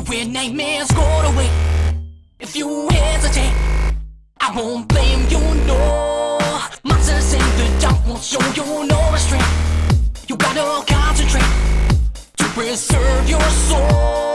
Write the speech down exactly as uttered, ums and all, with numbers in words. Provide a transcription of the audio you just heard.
when nightmares go away. If you hesitate, I won't blame you, no. Monsters in the dark won't show you no restraint. You gotta concentrate to preserve your soul.